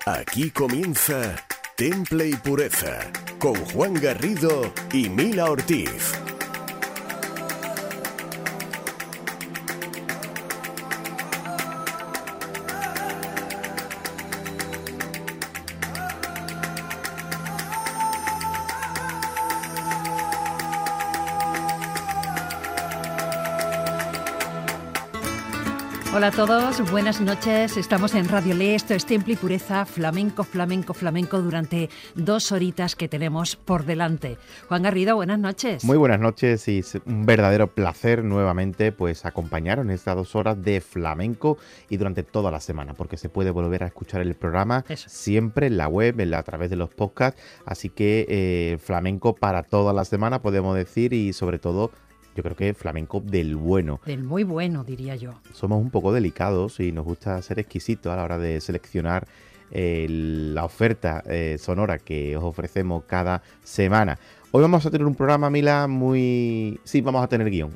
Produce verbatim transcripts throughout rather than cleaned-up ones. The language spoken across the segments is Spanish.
Aquí comienza Temple y Pureza con Juan Garrido y Mila Ortiz. Hola a todos, buenas noches. Estamos en Radio Le, esto es Temple y Pureza, flamenco, flamenco, flamenco durante dos horitas que tenemos por delante. Juan Garrido, buenas noches. Muy buenas noches y es un verdadero placer nuevamente pues acompañaros en estas dos horas de flamenco y durante toda la semana, porque se puede volver a escuchar el programa Eso. siempre en la web, en la, a través de los podcasts, así que eh, flamenco para toda la semana podemos decir y sobre todo yo creo que flamenco del bueno. Del muy bueno, diría yo. Somos un poco delicados y nos gusta ser exquisitos a la hora de seleccionar eh, la oferta eh, sonora que os ofrecemos cada semana. Hoy vamos a tener un programa, Mila, muy... Sí, vamos a tener guión.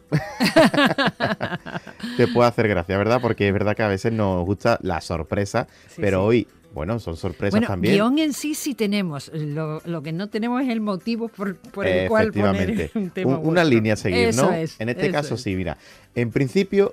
Te puede hacer gracia, ¿verdad? Porque es verdad que a veces nos gusta la sorpresa, sí, pero sí. hoy... Bueno, son sorpresas bueno, también. Guión en sí sí tenemos. Lo, lo que no tenemos es el motivo por, por el cual poner un tema. Un, una línea a seguir, eso ¿no? Es, en este caso es. sí, mira. En principio,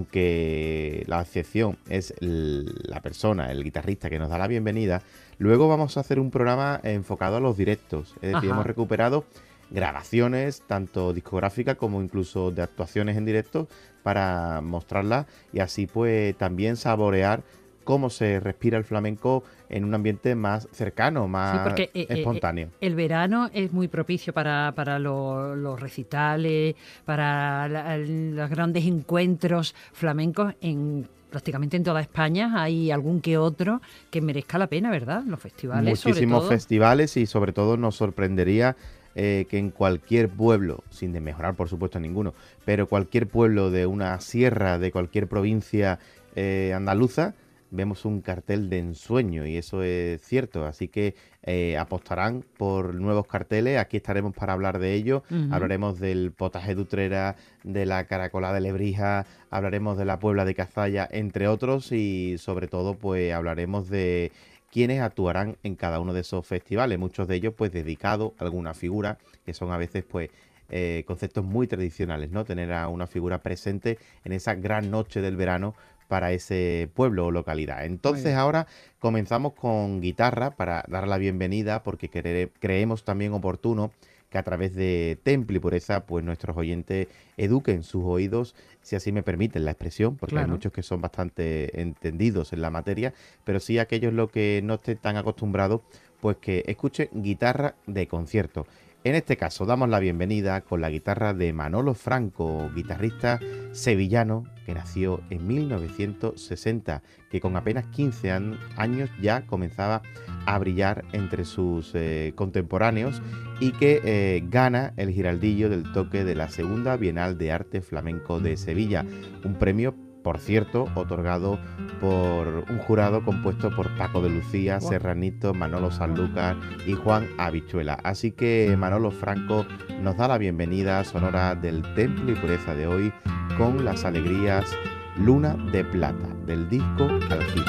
aunque la excepción es la persona, el guitarrista que nos da la bienvenida, luego vamos a hacer un programa enfocado a los directos. Es decir, Ajá. hemos recuperado grabaciones, tanto discográficas como incluso de actuaciones en directo, para mostrarlas y así pues también saborear cómo se respira el flamenco en un ambiente más cercano, más sí, porque, eh, espontáneo. Eh, el verano es muy propicio para, para lo, los recitales, para la, los grandes encuentros flamencos en prácticamente en toda España. Hay algún que otro que merezca la pena, ¿verdad? Los festivales, Muchísimos sobre todo. festivales y sobre todo nos sorprendería Eh, que en cualquier pueblo, sin desmejorar por supuesto a ninguno, pero cualquier pueblo de una sierra, de cualquier provincia eh, andaluza, vemos un cartel de ensueño y eso es cierto, así que eh, apostarán por nuevos carteles, aquí estaremos para hablar de ello, uh-huh. hablaremos del potaje de Utrera, de la caracolada de Lebrija, hablaremos de la Puebla de Cazalla, entre otros, y sobre todo pues hablaremos de quienes actuarán en cada uno de esos festivales, muchos de ellos pues dedicados a alguna figura, que son a veces pues eh, conceptos muy tradicionales, ¿no? Tener a una figura presente en esa gran noche del verano para ese pueblo o localidad. Entonces ahora comenzamos con guitarra para dar la bienvenida, porque cre- creemos también oportuno que a través de Temple y Pureza pues nuestros oyentes eduquen sus oídos, si así me permiten la expresión, porque claro. hay muchos que son bastante entendidos en la materia, pero sí aquellos los que no estén tan acostumbrados, pues que escuchen guitarra de concierto. En este caso damos la bienvenida con la guitarra de Manolo Franco, guitarrista sevillano que nació en mil novecientos sesenta, que con apenas quince an- años ya comenzaba a brillar entre sus eh, contemporáneos y que eh, gana el Giraldillo del Toque de la Segunda Bienal de Arte Flamenco de Sevilla, un premio, por cierto, otorgado por un jurado compuesto por Paco de Lucía, wow. Serranito, Manolo Sanlúcar y Juan Habichuela. Así que Manolo Franco nos da la bienvenida sonora del Temple y Pureza de hoy con las alegrías Luna de Plata del disco Aljibe.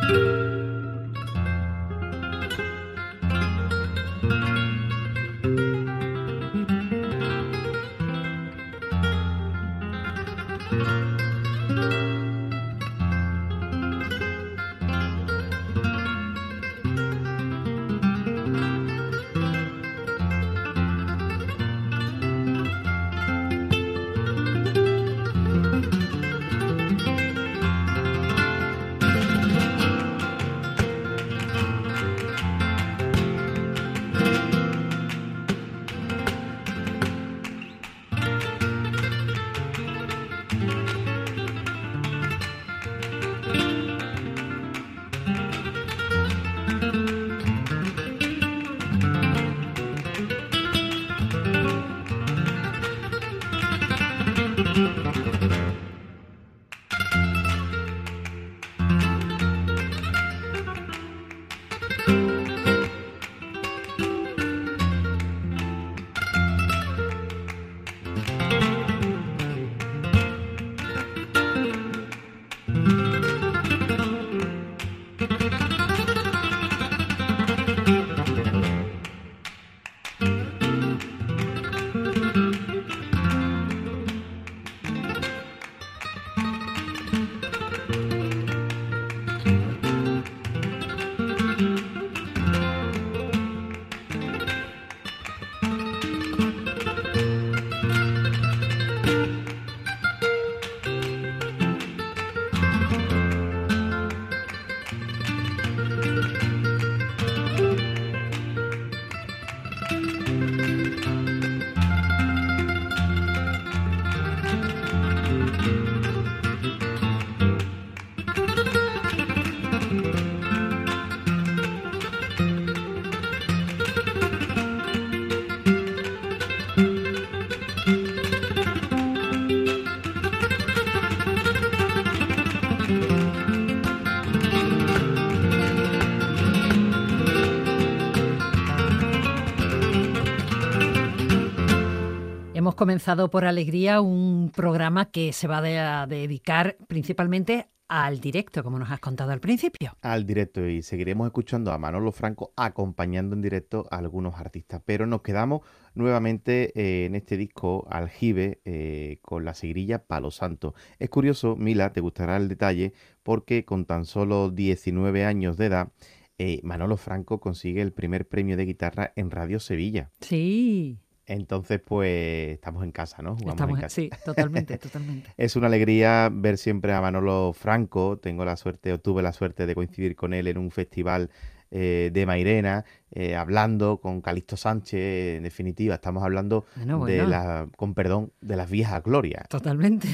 Hemos comenzado por Alegría un programa que se va a dedicar principalmente al directo, como nos has contado al principio. Al directo, y seguiremos escuchando a Manolo Franco acompañando en directo a algunos artistas. Pero nos quedamos nuevamente eh, en este disco Aljibe eh, con la seguirilla Palo Santo. Es curioso, Mila, te gustará el detalle, porque con tan solo diecinueve años de edad, eh, Manolo Franco consigue el primer premio de guitarra en Radio Sevilla. Sí. Entonces, pues, estamos en casa, ¿no? Jugamos Estamos en casa. Sí, totalmente, totalmente. Es una alegría ver siempre a Manolo Franco. Tengo la suerte, o tuve la suerte de coincidir con él en un festival eh, de Mairena, eh, hablando con Calixto Sánchez. En definitiva, estamos hablando Bueno, bueno. de la, con perdón, de las viejas glorias. Totalmente.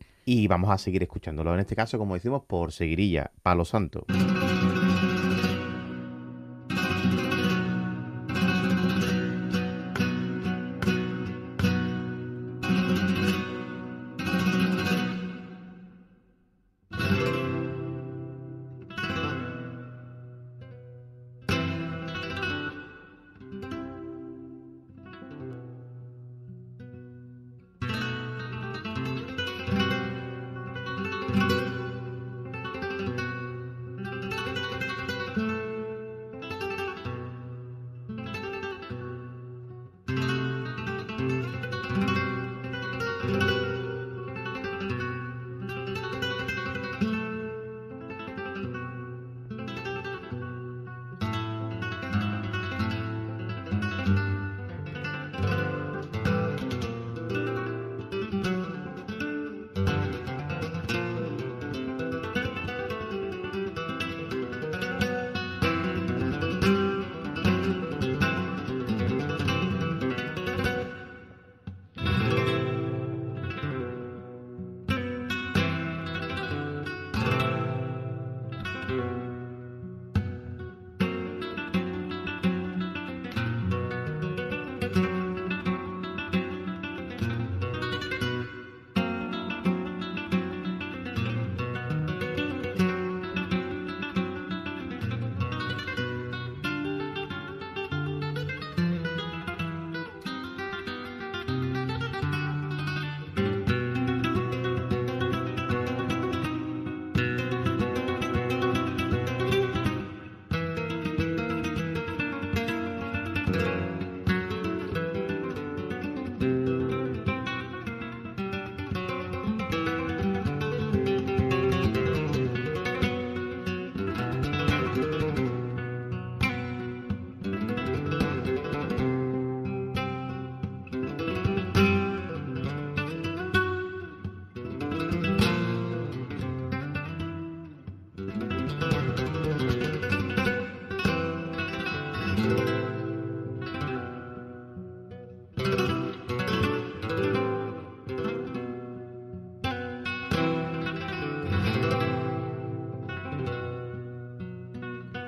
Y vamos a seguir escuchándolo. En este caso, como decimos, por seguirilla, Palo Santo.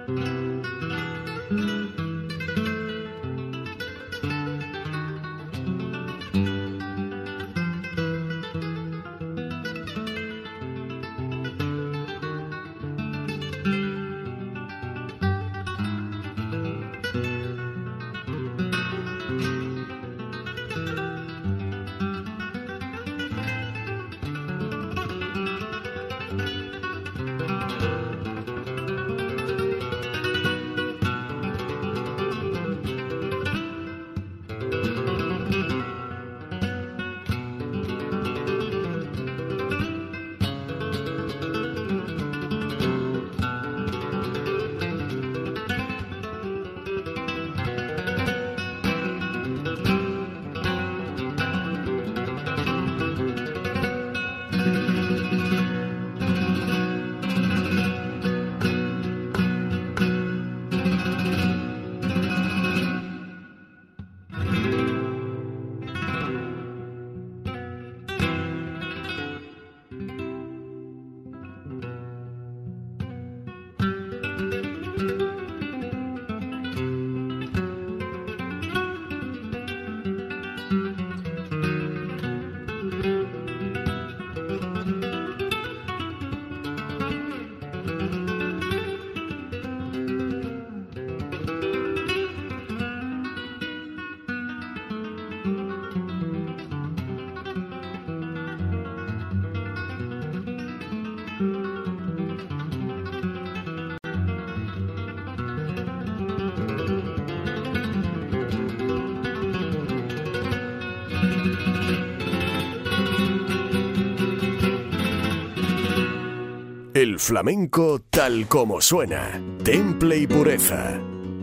El flamenco tal como suena. Temple y pureza.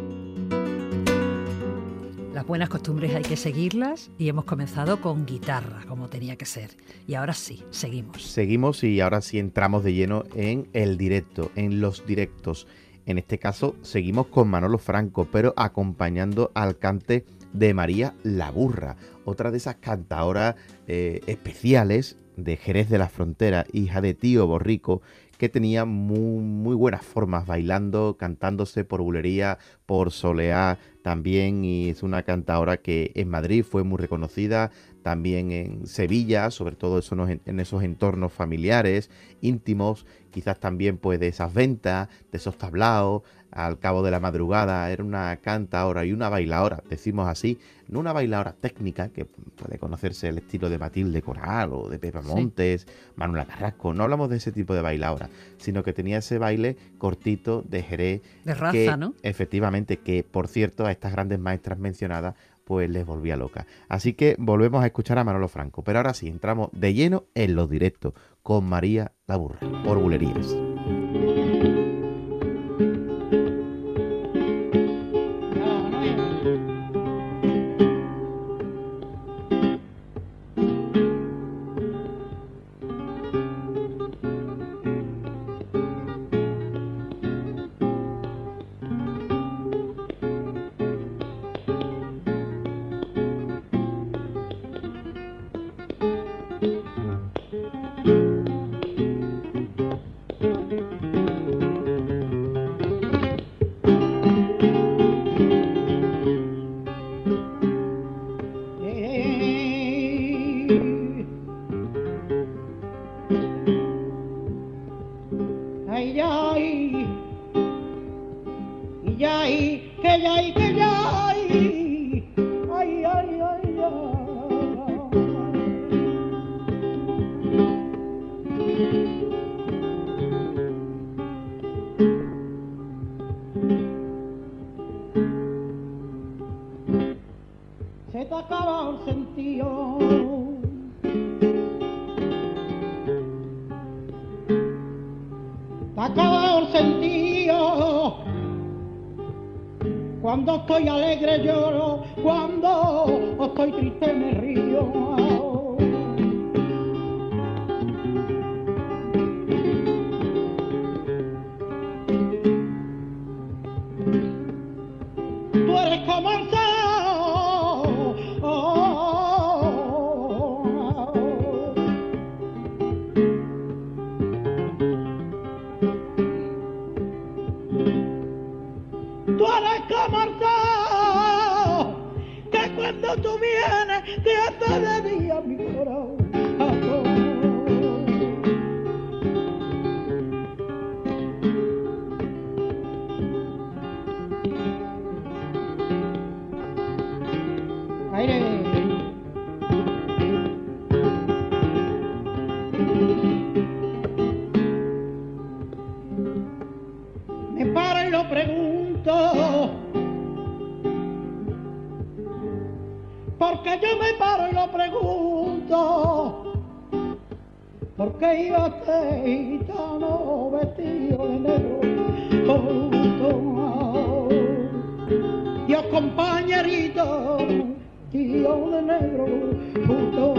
Las buenas costumbres hay que seguirlas y hemos comenzado con guitarra, como tenía que ser. Y ahora sí, seguimos. Seguimos y ahora sí entramos de lleno en el directo, en los directos. En este caso seguimos con Manolo Franco, pero acompañando al cante de María La Burra, otra de esas cantaoras eh, especiales de Jerez de la Frontera, hija de Tío Borrico, que tenía muy, muy buenas formas bailando, cantándose por bulería, por soleá también, y es una cantaora que en Madrid fue muy reconocida, también en Sevilla, sobre todo eso en esos entornos familiares, íntimos, quizás también pues de esas ventas, de esos tablaos, al cabo de la madrugada. Era una cantaora y una bailaora, decimos así, no una bailaora técnica, que puede conocerse el estilo de Matilde Coral o de Pepa Montes, sí. Manuela Carrasco, no hablamos de ese tipo de bailaora, sino que tenía ese baile cortito de Jerez. De raza, que, ¿no? Efectivamente, que por cierto a estas grandes maestras mencionadas pues les volvía loca. Así que volvemos a escuchar a Manolo Franco, pero ahora sí, entramos de lleno en los directos con María La Burra, por Bulerías. Cuando estoy alegre lloro, cuando estoy triste me río. Tú eres como el sol. como el sol, que cuando tú vienes te hace de día mi corazón. Aire. Me paro y lo pregunto, porque yo me paro y lo pregunto, ¿por qué iba este gitano vestido de negro? Oh, Dios compañerito, tío de negro, junto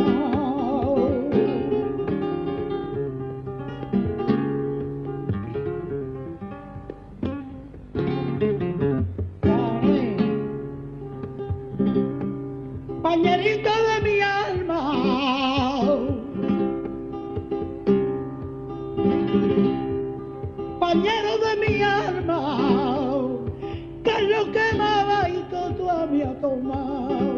compañerito de mi alma, compañero de mi alma, que es lo que me ha y tú a mí a tomar.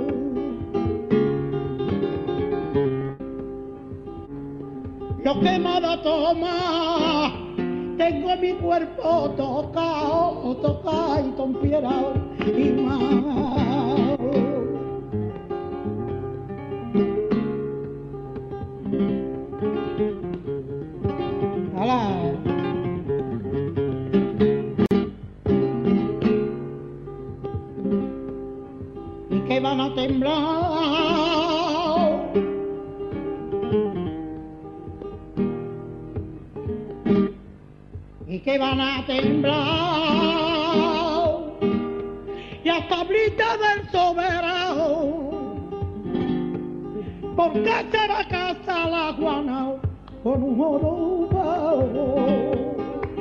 Lo que me da toma, tengo mi cuerpo tocado, tocado y tompierado y más. ¡Hala! Y que van a temblar. Y que van a temblar las tablitas del soberano, porque se va a casar la Juana con un jorobado.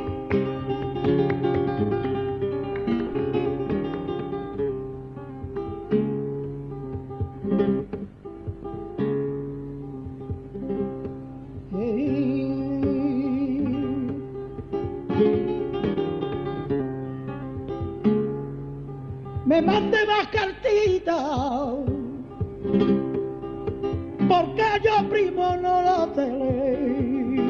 Me mande más cartitas, porque yo primo no la leer.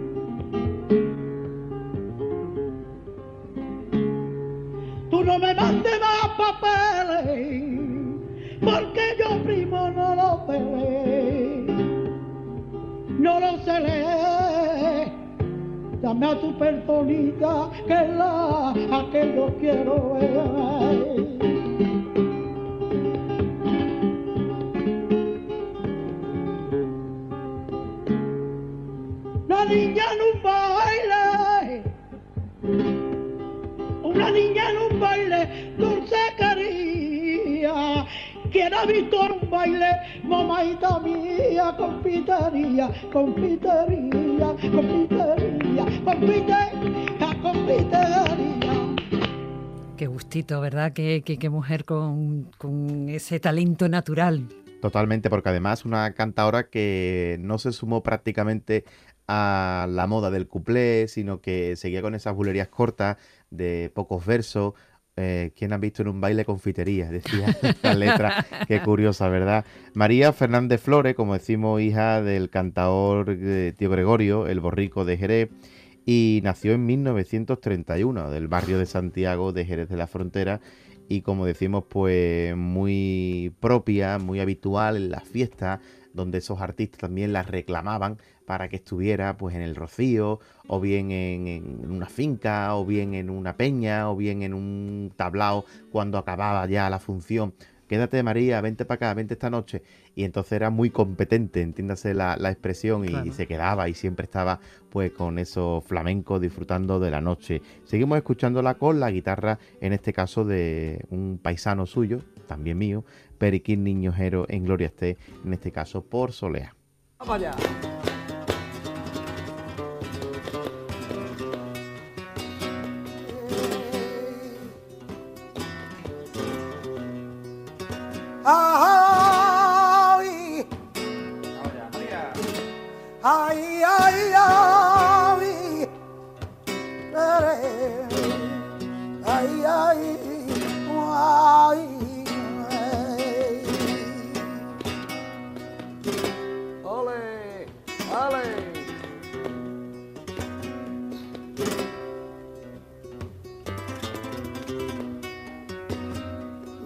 Tú no me mandes más papeles, porque yo primo no lo leer. No lo sé leer. Dame a tu personita, que es la a que yo quiero ver. Una niña en un baile, una niña en un baile, dulce quería. ¿Quién ha visto en un baile, mamaita mía? Confitería, confitería, confitería, confitería, confitería. Qué gustito, ¿verdad? Qué, qué, qué mujer con, con ese talento natural. Totalmente, porque además una cantadora que no se sumó prácticamente a la moda del cuplé, sino que seguía con esas bulerías cortas de pocos versos. Eh, ¿Quién ha visto en un baile confitería? Decía la letra. Qué curiosa, ¿verdad? María Fernández Flores, como decimos, hija del cantador eh, Tío Gregorio, el borrico de Jerez, y nació en mil novecientos treinta y uno, del barrio de Santiago de Jerez de la Frontera, y como decimos, pues muy propia, muy habitual en las fiestas, donde esos artistas también la reclamaban para que estuviera pues en el Rocío, o bien en, en una finca, o bien en una peña, o bien en un tablao cuando acababa ya la función. Quédate, María, vente para acá, vente esta noche. Y entonces era muy competente, entiéndase la, la expresión, y claro, se quedaba y siempre estaba pues con esos flamencos disfrutando de la noche. Seguimos escuchándola con la guitarra, en este caso de un paisano suyo, también mío, Periquín Niñojero, en Gloria esté, en este caso por Solea. ¡Vamos allá! Ay, ay, ay, ay, ay, ay,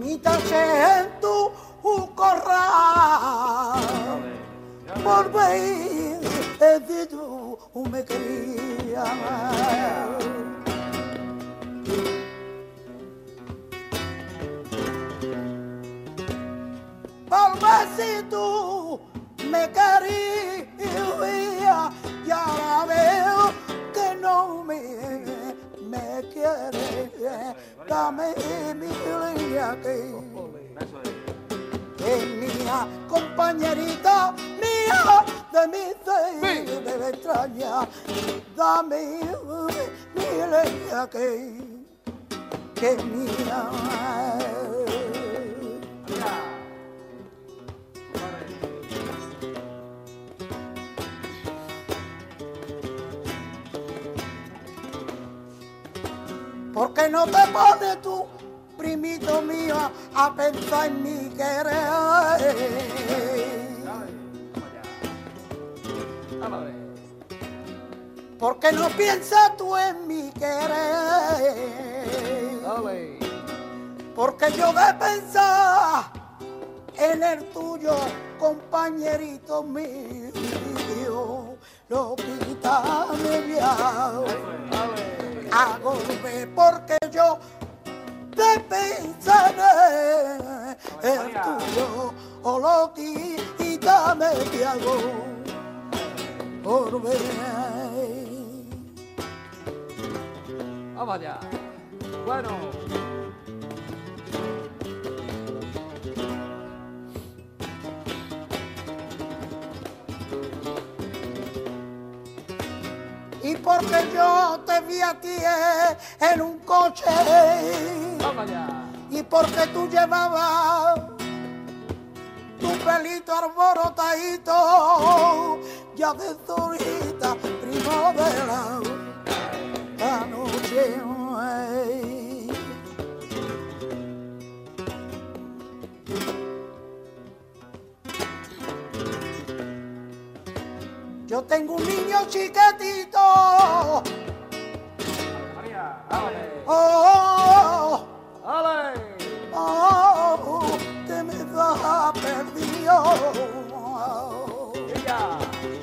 y te eché en tu corral. Por ver si tú me querías. Por ver si tú me querías. Y ahora veo que no me, me quieres. Dame mi línea que es mía, compañerita mía, de mi fe de extraña. Dame mi línea que, que es mía. ¿Por qué no te pones tú, primito mío, a pensar en mi querer? ¿Por qué no piensas tú en mi querer? Porque yo de pensar en el tuyo, compañerito mío, lo quita mi viaje. Hago porque yo te pensaré el tuyo, o lo quítame te hago por ver. Vamos allá. Bueno. Y porque yo te vi a ti en un coche. Vamos allá. Y porque tú llevabas tu pelito alborotadito, ya de solita primavera, la noche. Ay. Yo tengo un niño chiquitito. María, dale. Oh, Dale. oh, que me da perdido. Ella.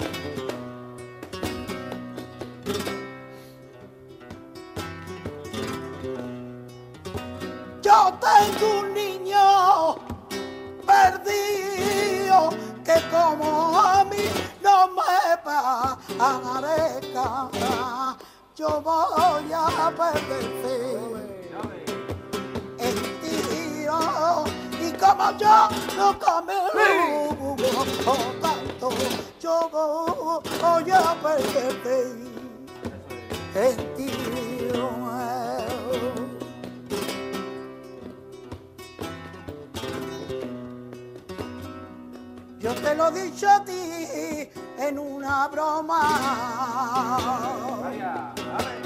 Yo tengo un niño perdido que como a mí no me parezca, yo voy a perderse en ti. Y como yo no camino tanto, yo voy a perderte en ti. Yo te lo he dicho a ti en una broma. María, dale.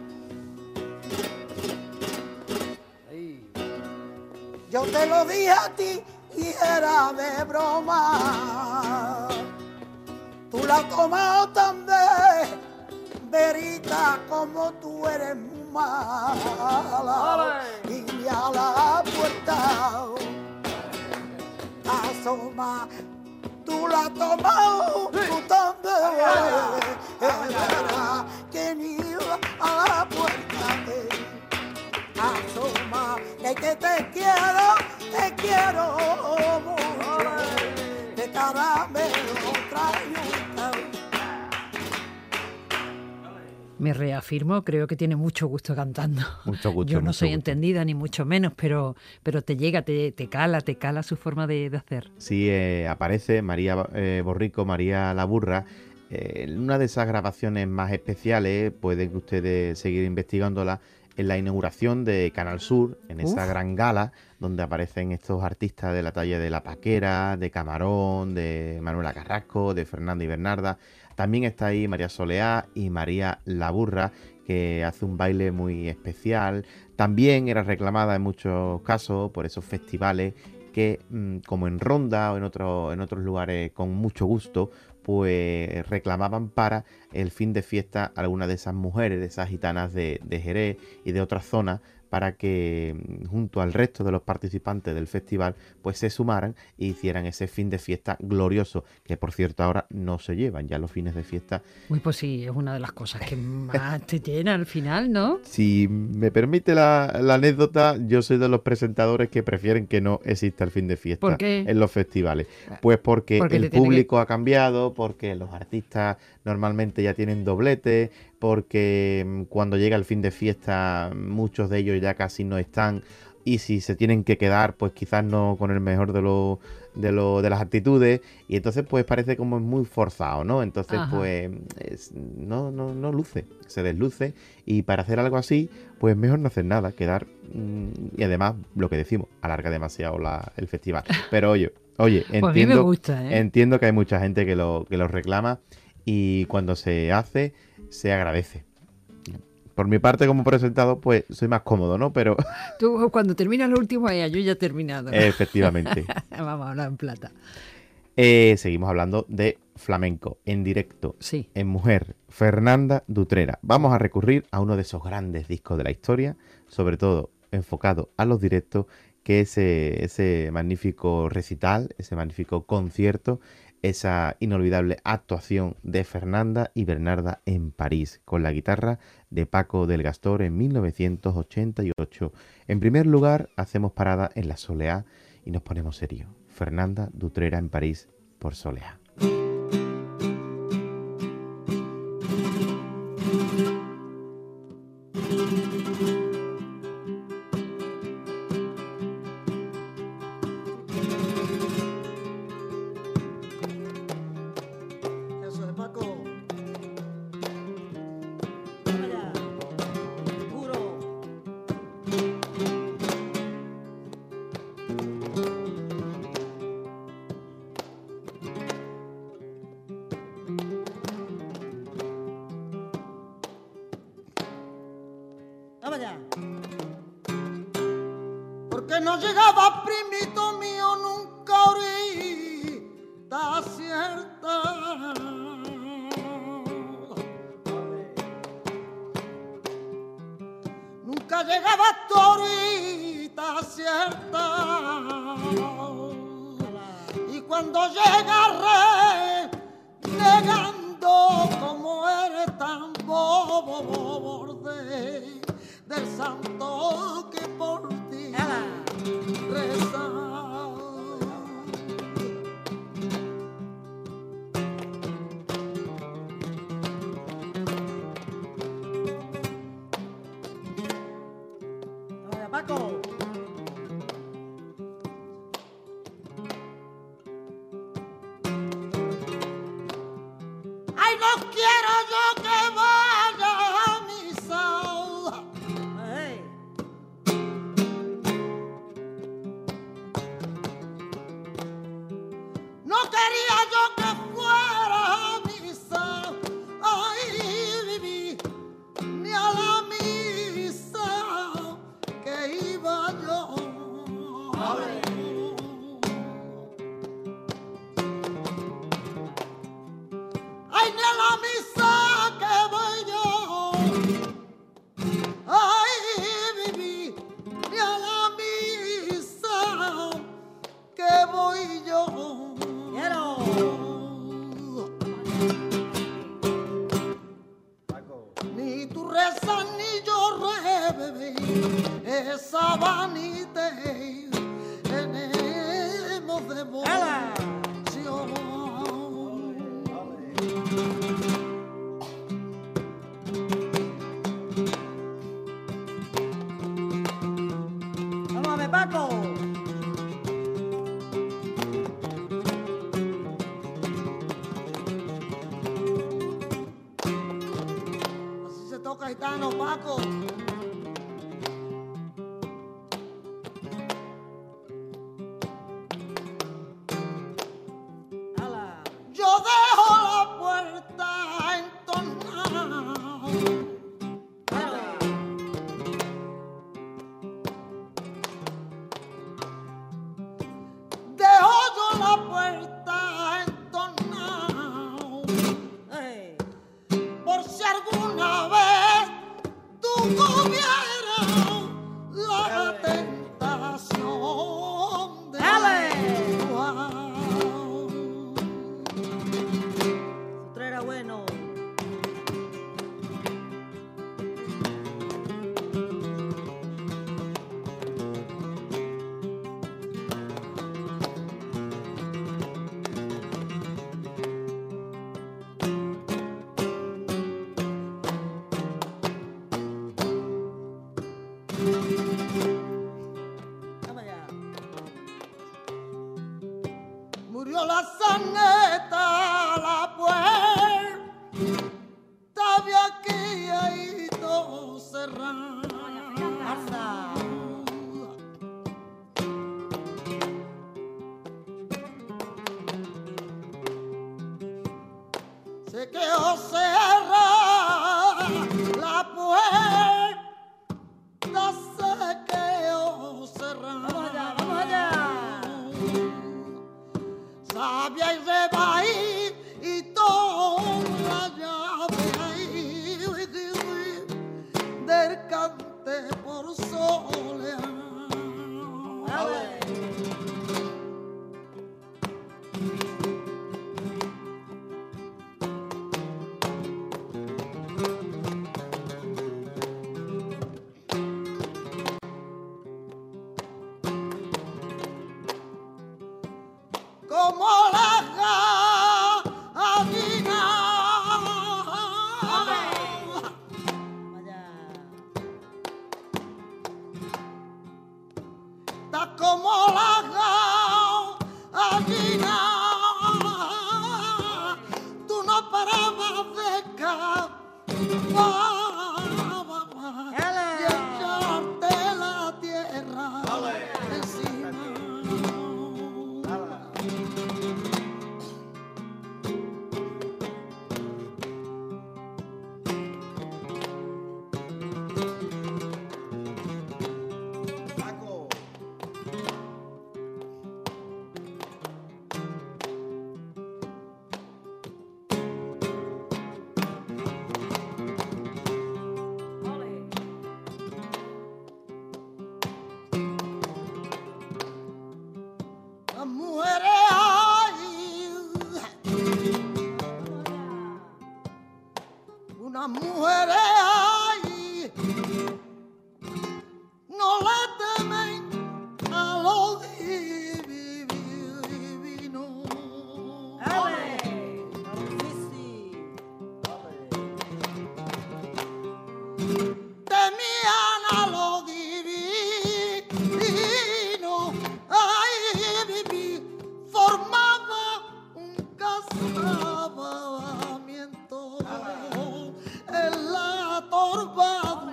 Ahí. Yo te lo dije a ti y era de broma. Tú la has tomado tan de verita como tú eres mala. Y a la puerta asoma. Tú la has tomado, tú también, es verdad que ni a la puerta te asoma, es que te quiero, te quiero mucho, de caramelo traigo. Me reafirmo, creo que tiene mucho gusto cantando. Mucho gusto. Yo no mucho soy gusto. entendida, ni mucho menos, pero, pero te llega, te, te cala, te cala su forma de, de hacer. Sí, eh, aparece María eh, Borrico, María la Burra. Eh, en una de esas grabaciones más especiales, pueden ustedes seguir investigándola, en la inauguración de Canal Sur, en esa Uf. gran gala, donde aparecen estos artistas de la talla de La Paquera, de Camarón, de Manuela Carrasco, de Fernanda y Bernarda. También está ahí María Soleá y María la Burra, que hace un baile muy especial. También era reclamada en muchos casos por esos festivales que, como en Ronda o en, otro, en otros lugares con mucho gusto, pues reclamaban para el fin de fiesta algunas de esas mujeres, de esas gitanas de, de Jerez y de otras zonas, para que junto al resto de los participantes del festival pues se sumaran e hicieran ese fin de fiesta glorioso, que por cierto ahora no se llevan ya los fines de fiesta. Uy, pues sí, es una de las cosas que más te llena al final, ¿no? Si me permite la, la anécdota, yo soy de los presentadores que prefieren que no exista el fin de fiesta ¿Por qué? en los festivales. Pues porque, Porque el te tiene público ha cambiado, porque los artistas normalmente ya tienen doblete, porque mm, cuando llega el fin de fiesta muchos de ellos ya casi no están, y si se tienen que quedar pues quizás no con el mejor de los de, lo, de las actitudes, y entonces pues parece como muy forzado, ¿no? Entonces Ajá. pues es- no, no, no luce, se desluce, y para hacer algo así pues mejor no hacer nada, quedar mm, y además lo que decimos, alarga demasiado la, el festival. Pero oye, oye, Pues a mí me entiendo, gusta, ¿eh? entiendo que hay mucha gente que lo, que lo reclama, y cuando se hace se agradece. Por mi parte, como presentado, pues soy más cómodo, ¿no? Pero Tú cuando terminas lo último, ya yo ya he terminado. efectivamente. Vamos a hablar en plata. Eh, seguimos hablando de flamenco en directo, Sí. en mujer, Fernanda Dutrera. Vamos a recurrir a uno de esos grandes discos de la historia, sobre todo enfocado a los directos, que es ese, ese magnífico recital, ese magnífico concierto, esa inolvidable actuación de Fernanda y Bernarda en París, con la guitarra de Paco del Gastor en mil novecientos ochenta y ocho. En primer lugar, hacemos parada en la Soleá y nos ponemos serios. Fernanda Dutrera en París por Soleá. Eso es Paco. Vamos allá. Puro. Vamos allá. Porque no llegaba primito mío nunca ahorita cierta. Nunca llegaba ahorita cierta. Y cuando llega negando como eres tan bobo borde del santo que por ti reza. Vaya, Paco. Ay, no quiero yo que vaya a misa. Hey. No quería yo que fuera a misa. Ay, viví ni a la misa que iba yo. Ay, ni a la misa que voy yo. Ay, viví ni a la misa que voy yo. Quiero. Ni tú rezas ni yo rebe esa vanidad tenemos devoción. Vamos a ver, Paco. Así se toca gitano, Paco. Yo dejo la puerta entornada. Dejo yo la puerta entornada. Por si alguna vez tú Murió la saneta, la puerta de aquí ahí todo cerrado. Se quedó cerrada la puerta, se quedó cerrada. Vamos allá, vamos allá. Sabia y rebaí y toda la llave ahí del cante por solear. Como la gallina, está como la gallina, tú no parabas de cavar y echarte la tierra encima. Las mujeres hay, unas mujeres hay, no le temen a lo divino. Temían a lo divino. Ay, viví, formaba un casamiento en la torba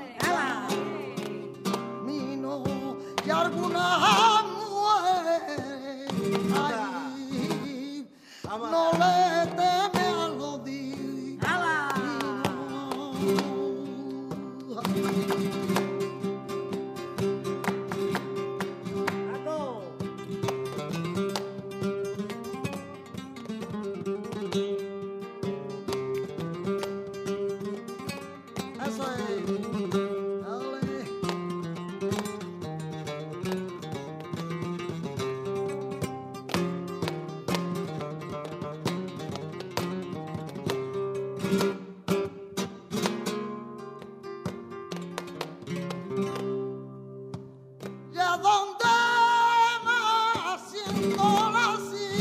mino y algunas mujeres ay, no le teme a lo divino. Eso es. Dale. Ya donde más siento nací,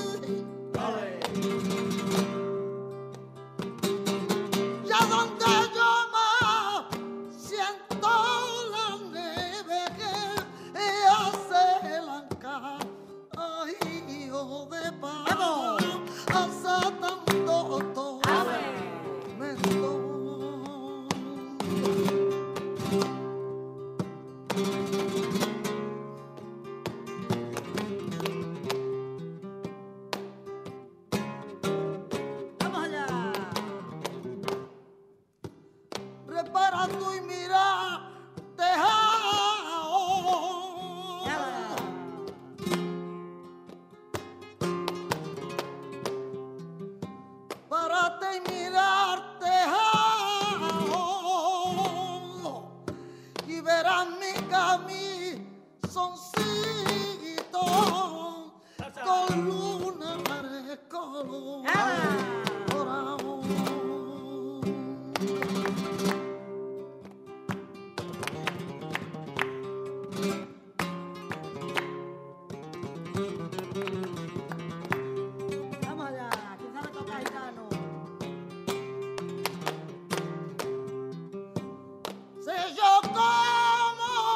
ya donde yo más siento la nieve que hace blanca, ay, hijo de paz, hace tanto tormento. Repara tú y mira, tejao. Párate y mirar, tejao. Y verás mi camisoncito con lunares colorados. Vamos allá, que sabe tocar gitano. Sé yo como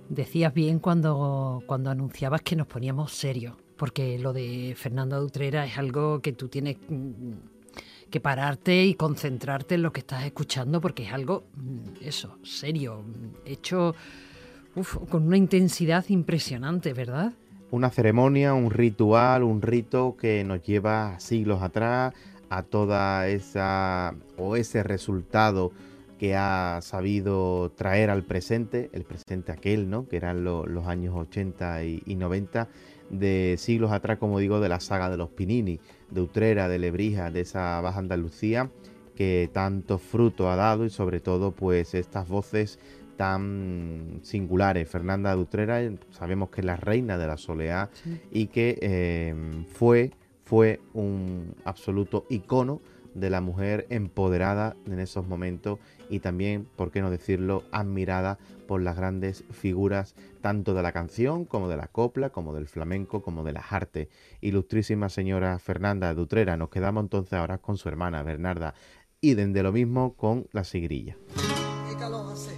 decías bien cuando, cuando anunciabas que nos poníamos serios, porque lo de Fernanda de Utrera es algo que tú tienes que pararte y concentrarte en lo que estás escuchando, porque es algo, eso, serio, hecho uf, con una intensidad impresionante, ¿verdad? Una ceremonia, un ritual, un rito que nos lleva siglos atrás a toda esa o ese resultado que ha sabido traer al presente, el presente aquel, ¿no? Que eran lo, los años ochenta y, y noventa, de siglos atrás, como digo, de la saga de los Pinini, de Utrera, de Lebrija, de esa Baja Andalucía que tanto fruto ha dado y sobre todo pues estas voces tan singulares. Fernanda de Utrera, sabemos que es la reina de la soleá, sí, y que eh, fue, fue un absoluto icono de la mujer empoderada en esos momentos y también, por qué no decirlo, admirada por las grandes figuras tanto de la canción como de la copla, como del flamenco, como de las artes. Ilustrísima señora Fernanda de Utrera. Nos quedamos entonces ahora con su hermana Bernarda y de lo mismo con la sigrilla. ¿Qué calor hace?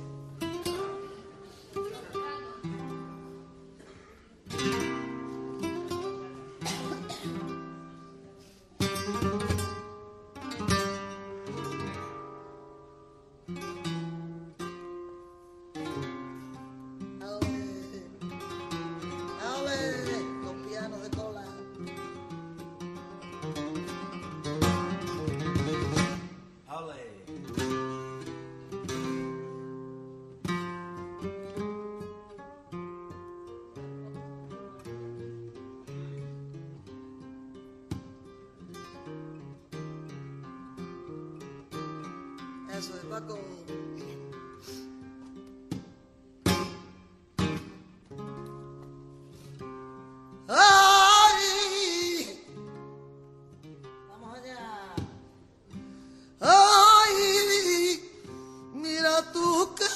Eso es Paco. ¡Ay! Vamos allá. ¡Ay! Mira tú qué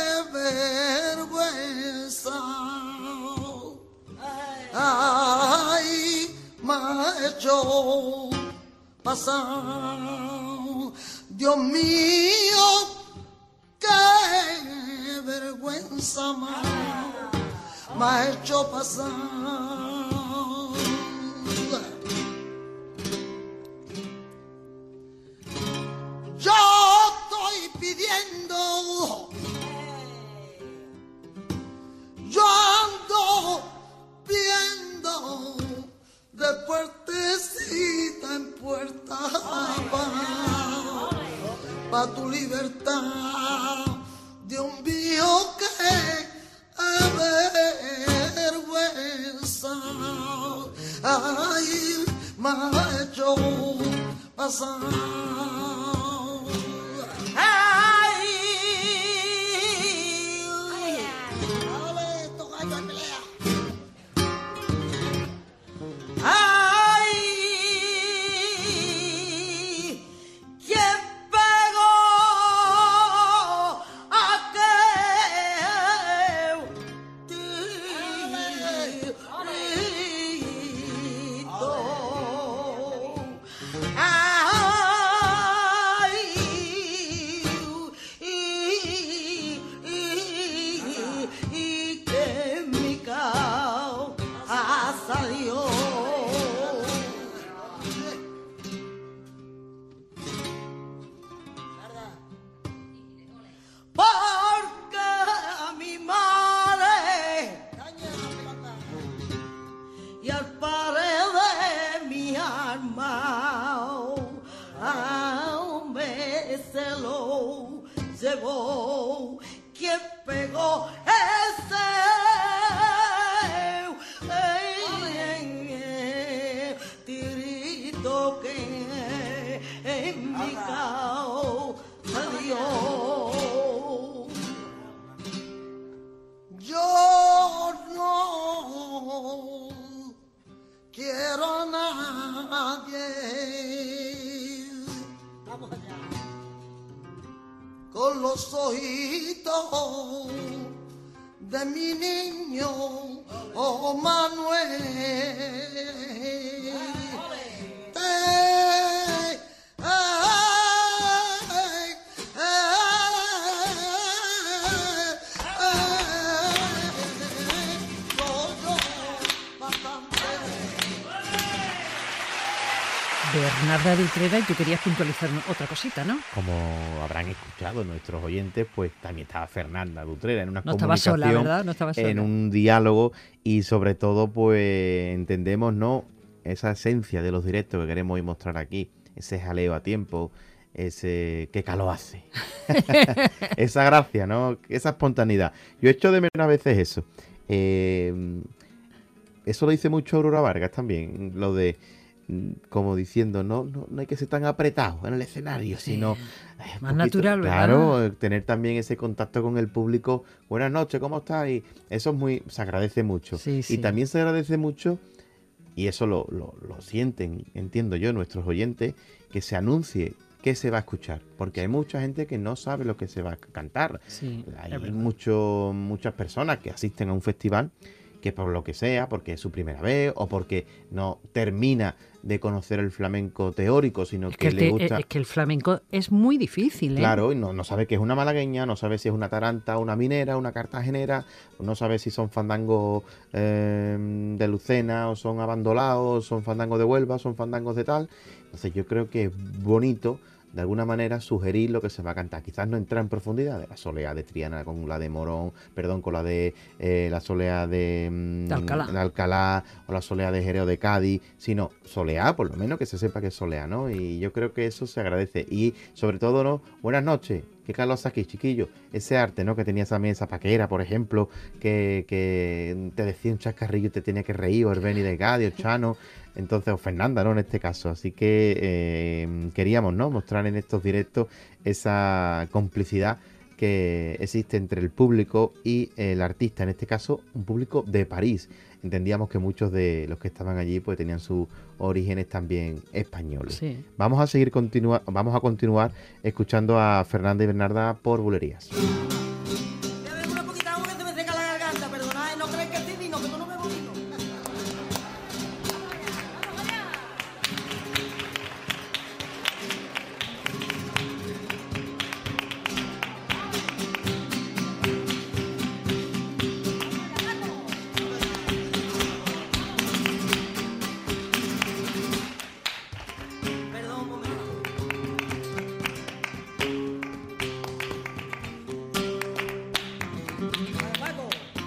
vergüenza. ¡Ay! Me ha hecho pasar. Dios mío, qué vergüenza más me ha hecho pasar. Yo estoy pidiendo, yo ando viendo de puertecita en puerta pa, pa tu libertad, Dios mío, que vergüenza, ay, me ha hecho pasar. Ay, dale, toca yo en pelea. Ay, ¿quién pegó aquel tirito? Ay, y, y, y que mi casa salió. Porque a mi madre y al padre de mi alma me se lo llevó. ¿Quién pegó ese eh, tirito que en mi cao salió? Yo no quiero a nadie. Vamos allá. Con los ojitos de mi niño, oh Manuel. Te, ay, ay, ay, Bernarda de Utrera, y tú querías puntualizar otra cosita, ¿no? Como habrán escuchado nuestros oyentes, pues también estaba Fernanda de Utrera en una No estaba comunicación, sola, ¿verdad? No estaba sola. en un diálogo, y sobre todo pues entendemos, ¿no?, esa esencia de los directos que queremos hoy mostrar aquí, ese jaleo a tiempo, ese qué calor hace, esa gracia, ¿no?, esa espontaneidad. Yo echo de menos a veces eso. Eh, eso lo dice mucho Aurora Vargas también, lo de como diciendo, no, no, no hay que ser tan apretado en el escenario, sí, sino eh, más poquito, natural, ¿verdad? Claro, tener también ese contacto con el público. Buenas noches, ¿cómo estás? Y eso es muy, se agradece mucho. Sí, sí. Y también se agradece mucho, y eso lo, lo, lo sienten, entiendo yo, nuestros oyentes, que se anuncie qué se va a escuchar, porque hay mucha gente que no sabe lo que se va a cantar. Sí, hay es verdad. mucho, muchas personas que asisten a un festival que por lo que sea, porque es su primera vez o porque no termina de conocer el flamenco teórico, sino Es que, que, le el, gusta... es que el flamenco es muy difícil, ¿eh? Claro, y no, no sabe que es una malagueña, no sabe si es una taranta, una minera, una cartagenera, no sabe si son fandangos eh, de Lucena, o son abandolados, o son fandangos de Huelva, o son fandangos de tal. Entonces yo creo que es bonito, de alguna manera, sugerir lo que se va a cantar. Quizás no entrar en profundidad de la soleá de Triana con la de Morón, perdón, con la de eh, la soleá de, mm, De Alcalá. de Alcalá, o la soleá de Jerez de Cádiz, sino soleá, por lo menos que se sepa que es soleá, ¿no? Y yo creo que eso se agradece. Y sobre todo, ¿no? Buenas noches. Qué calor aquí, chiquillo. Ese arte, ¿no?, que tenía esa mesa paquera, por ejemplo, que, que te decía un chascarrillo y te tenía que reír, o el Beni de Cádiz, o Chano, entonces, o Fernanda, ¿no?, en este caso. Así que eh, queríamos, ¿no?, mostrar en estos directos esa complicidad que existe entre el público y el artista, en este caso, un público de París. Entendíamos que muchos de los que estaban allí pues tenían sus orígenes también españoles. Sí. Vamos a seguir continua vamos a continuar escuchando a Fernanda y Bernarda por Bulerías. Voy a beber una poquita agua que se me seca la garganta, perdona, ¿eh? No crees que estoy vino, que tú no bebo vino. Perdón, un momento. Paco.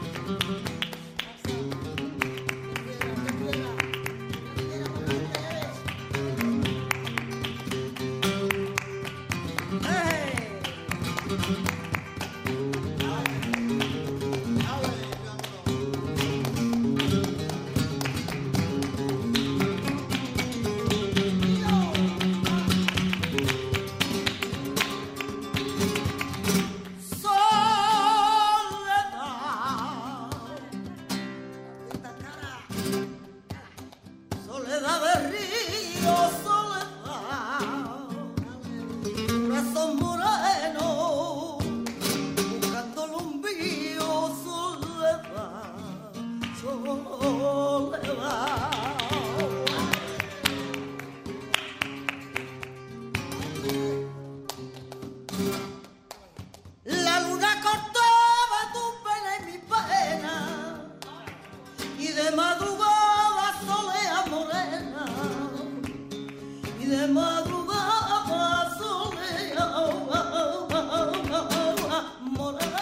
Soledad, soledad de río, soledad, corazón moreno, buscando un vío, soledad, soledad. La luna cortaba tu pena y mi pena, y de madrugada solea morena, y de madrugada solea morena.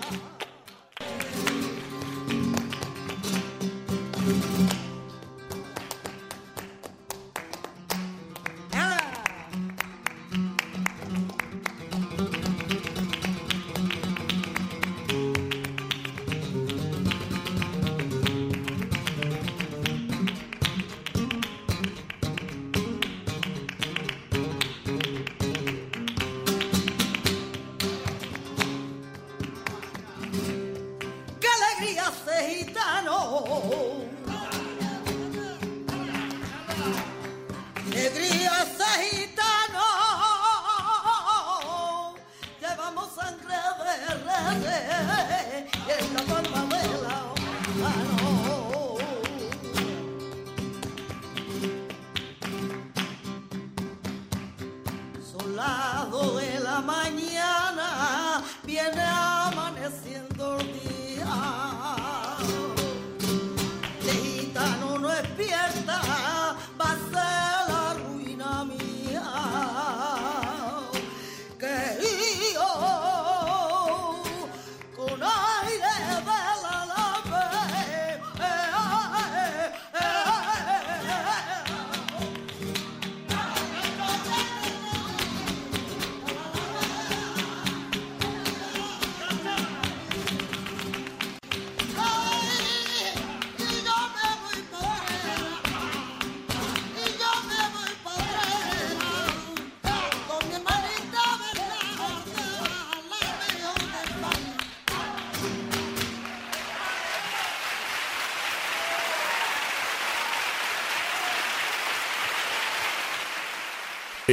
¡Qué alegría ese gitano! ¡Alegría ese gitano! Llevamos sangre verde en la palma de la mano. Solado de la mañana viene amaneciendo el día. De gitano no despierta, va a ser la ruina.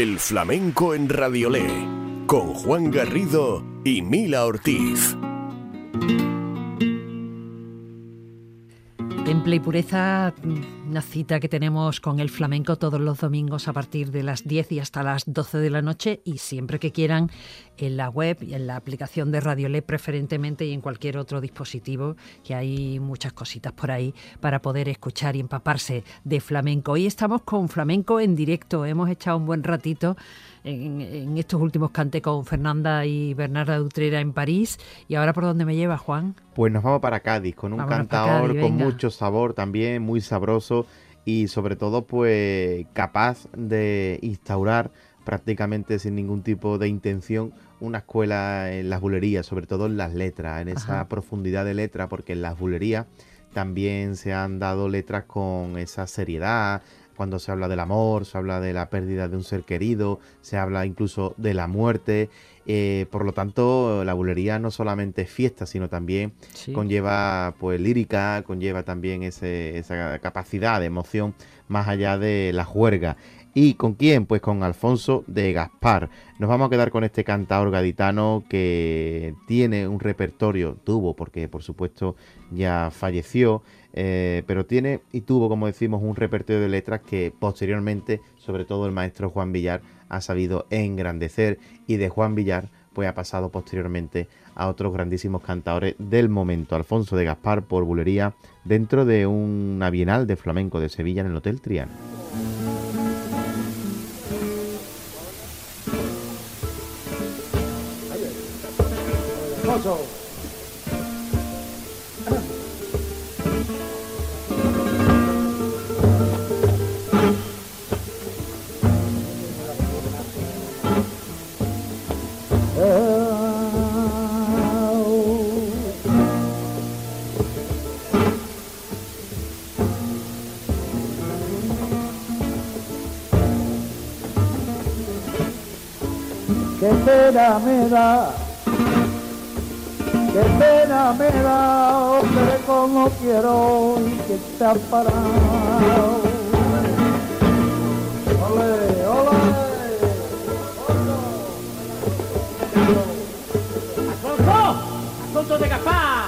El flamenco en Radiolé, con Juan Garrido y Mila Ortiz. Temple y Pureza, una cita que tenemos con el flamenco todos los domingos a partir de las diez y hasta las doce de la noche, y siempre que quieran en la web y en la aplicación de Radiolé preferentemente, y en cualquier otro dispositivo, que hay muchas cositas por ahí para poder escuchar y empaparse de flamenco. Hoy estamos con flamenco en directo, hemos echado un buen ratito en, en estos últimos cantes con Fernanda y Bernarda de Utrera en París. ¿Y ahora por dónde me lleva, Juan? Pues nos vamos para Cádiz, con un Vámonos cantador Cádiz, con venga. mucho sabor también, muy sabroso y sobre todo pues capaz de instaurar prácticamente sin ningún tipo de intención una escuela en las bulerías, sobre todo en las letras, en esa Ajá. profundidad de letra, porque en las bulerías también se han dado letras con esa seriedad. Cuando se habla del amor, se habla de la pérdida de un ser querido, se habla incluso de la muerte. Eh, por lo tanto, la bulería no solamente es fiesta, sino también Sí. conlleva pues lírica, conlleva también ese, esa capacidad de emoción más allá de la juerga. ¿Y con quién? Pues con Alfonso de Gaspar. Nos vamos a quedar con este cantador gaditano que tiene un repertorio, tuvo, porque por supuesto ya falleció, eh, pero tiene y tuvo, como decimos, un repertorio de letras que posteriormente, sobre todo el maestro Juan Villar, ha sabido engrandecer, y de Juan Villar pues ha pasado posteriormente a otros grandísimos cantadores del momento. Alfonso de Gaspar por bulería dentro de una bienal de flamenco de Sevilla en el Hotel Triana. Hermoso. Qué pena me da, qué pena me da, hombre, como quiero y que está parado. Ole, ole. ¡Alfonso! ¡Alfonso de Gaspar!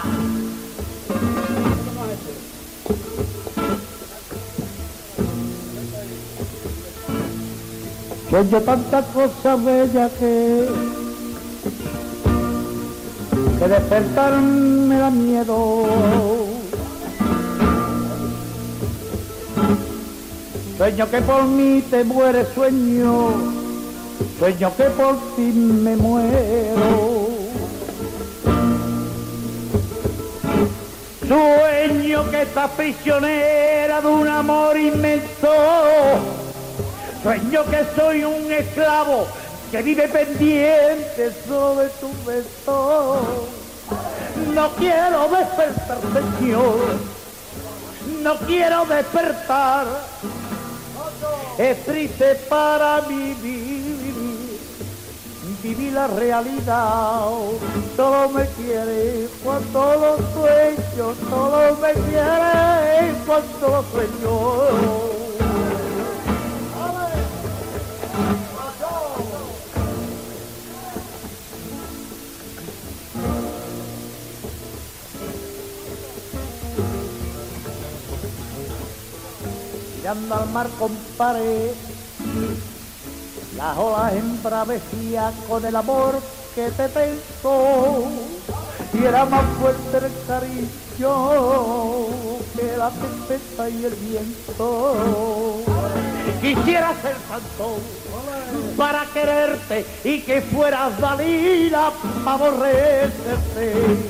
Sueño tantas cosas bellas que, que despertar me da miedo. Sueño que por mí te mueres, sueño, sueño que por ti me muero. Sueño que estás prisionera de un amor inmenso. Sueño que soy un esclavo que vive pendiente solo de tu beso. No quiero despertar, Señor, no quiero despertar. Es triste para mí vivir, vivir la realidad. Solo me quiere cuando lo sueño, solo me quiere cuando lo sueño. Mirando al mar comparé las olas embravecían con el amor que te tengo, y era más fuerte el cariño que la tempestad y el viento. Quisiera ser santo para quererte y que fueras Dalila para aborrecerte.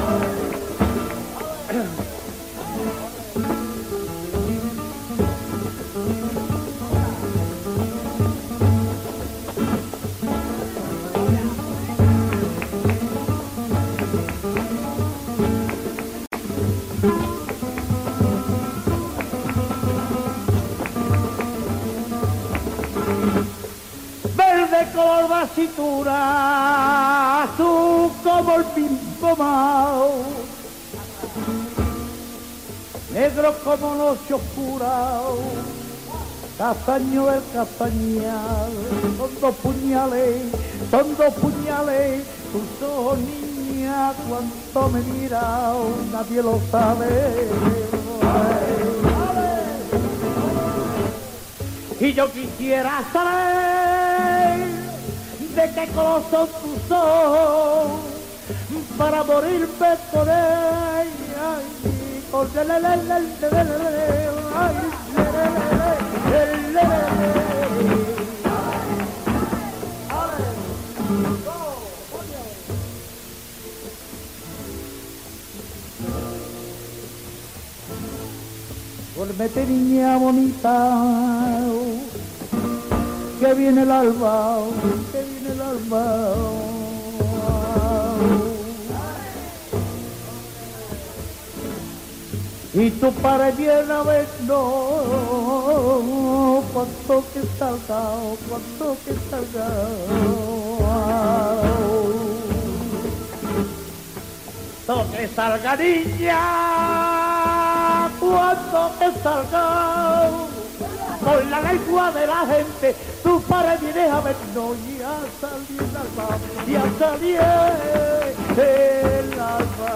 Color basitura, azul como el pimpomao, negro como noche oscura, Castaño del Castañal, son dos puñales, son dos puñales, tus ojos niña, cuánto me mira, nadie lo sabe. Y yo quisiera saber de qué color son tus ojos para morirme con ella. Con el el el el el el duérmete niña bonita, que viene el alba, que viene el alba. Y tu padre viene a ver, no, cuanto que salga, cuanto que salga. Cuanto que salga niña, cuanto que salga. Con la lengua de la gente, tu padre viene a ver, no, y a salir el alba, y a salir el alba.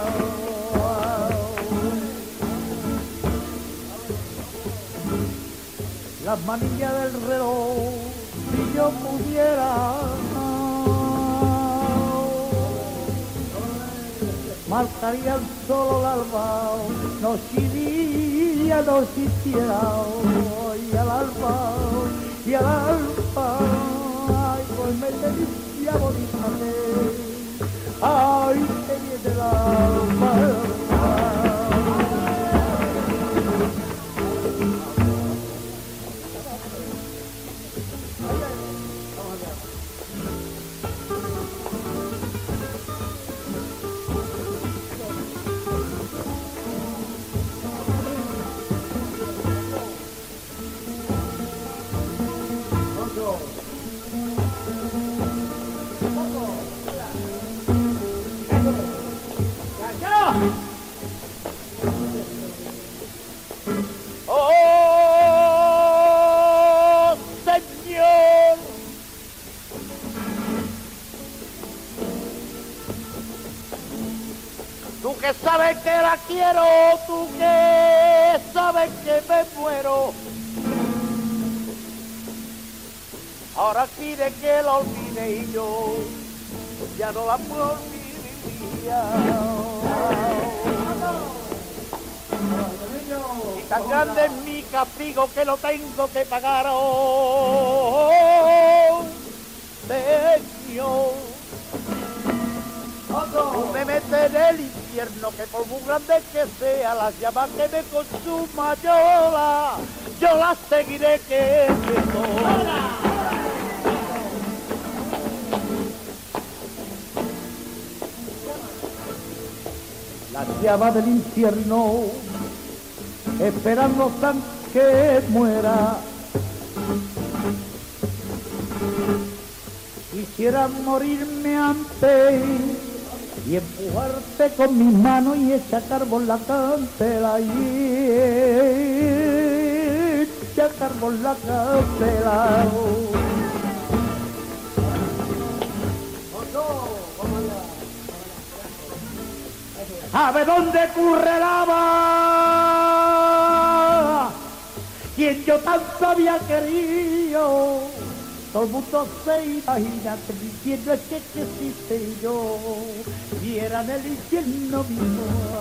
Las manillas del reloj, si yo pudiera, marcarían solo el alba, no si día no existiera, y al alba, y al alba, ay, pues me delicia bonita, ay, que viene el alba. ¡Oh, Señor! Tú que sabes que la quiero, tú que sabes que me muero. Ahora pide que la olvide y yo ya no la puedo olvidar. Y tan grande es mi castigo que lo tengo que pagar. Oh, Señor, tú me metes en el infierno, que por muy grande que sea las llamas que me consuma, yo la, yo la seguiré queriendo. Las llamas del infierno, esperando tan que muera. Quisiera morirme antes y empujarte con mis manos y echar carbón la cantela y echar carbón la cantela. A ver dónde corre la va, quien yo tanto había querido. Todo el mundo se imagina que diciendo es que existe yo, y era en el infierno mismo.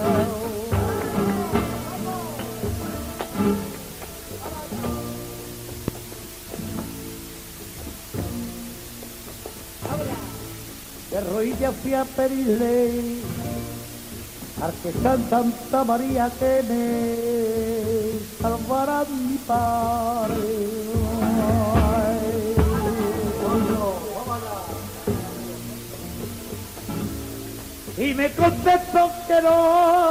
De rodillas fui a pedirle al que está Santa María que me salvará mi padre. Y me contestó que no.